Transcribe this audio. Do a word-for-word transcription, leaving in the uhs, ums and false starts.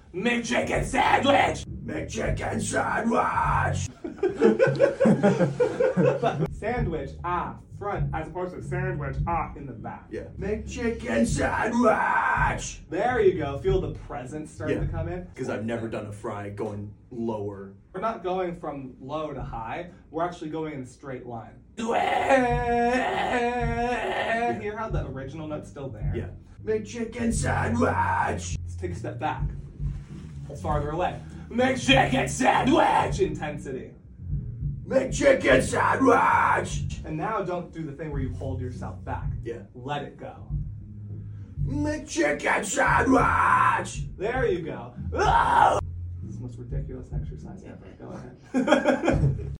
McChicken sandwich! McChicken sandwich! Sandwich, ah, front, as opposed to sandwich, ah, in the back. Yeah. McChicken sandwich! There you go. Feel the presence starting Yeah. to come in. Because I've never done a fry going lower. We're not going from low to high. We're actually going in a straight line. Yeah. Hear how the original note's still there? Yeah. McChicken sandwich! Let's take a step back. It's farther away. McChicken sandwich! Intensity. McChicken sandwich! And now don't do the thing where you hold yourself back. Yeah. Let it go. McChicken sandwich! There you go. Ah! This is the most ridiculous exercise ever. Go ahead.